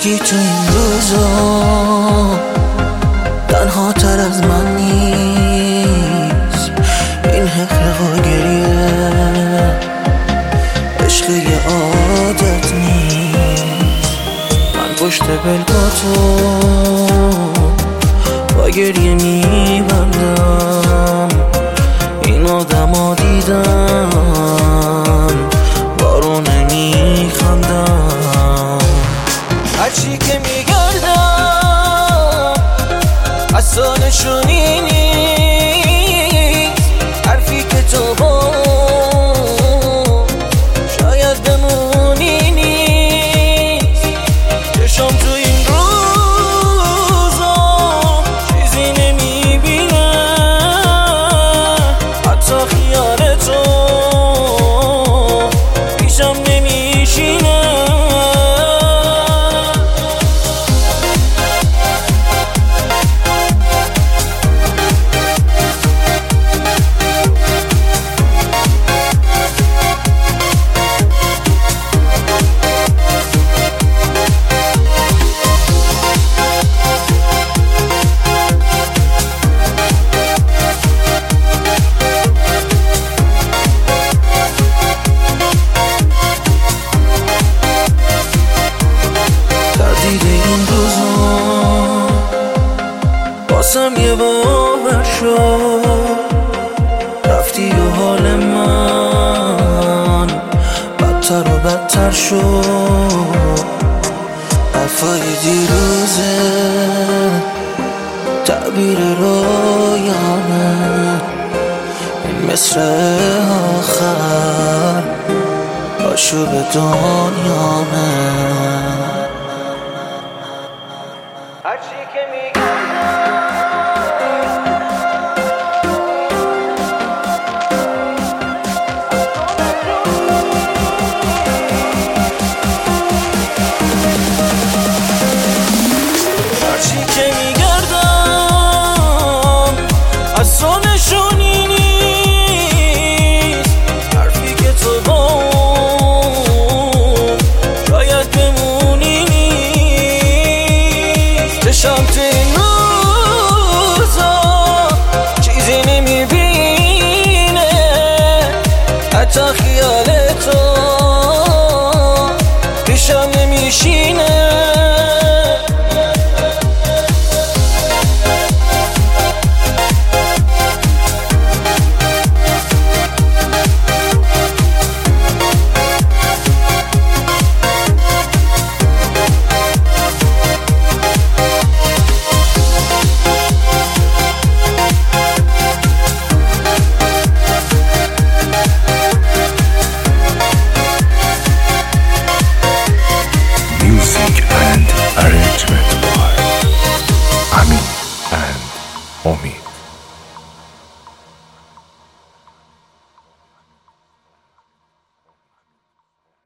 هیچکی تو این روزا تنها تر از من نیست. این حقیق و گریه عشق یه عادت نیست. من پشت پلکاتو با گریه میبندم. این آدم دیدم بارو نمیخندم. هرچی که میگردم اصالشونی نیست. حرفی که تو با شاید بمونی نیست. چشم تو این روزا چیزی نمیبینه، حتی خیال تو پیشم نمیشینه. این روزا باسم یه باور شد. رفتی و حال من بدتر و بدتر شد. حرفای دیروزه تعبیر رویانه. این مصر آخر آشوب دنیامه. هرچی که میگردم اصالشونی نیست. حرفی که تو با شاید بمونی نیست. چشم تو این روزا چیزی نمیبینه، حتی خیال تو پیشم نمیشینه. Music and arrangement.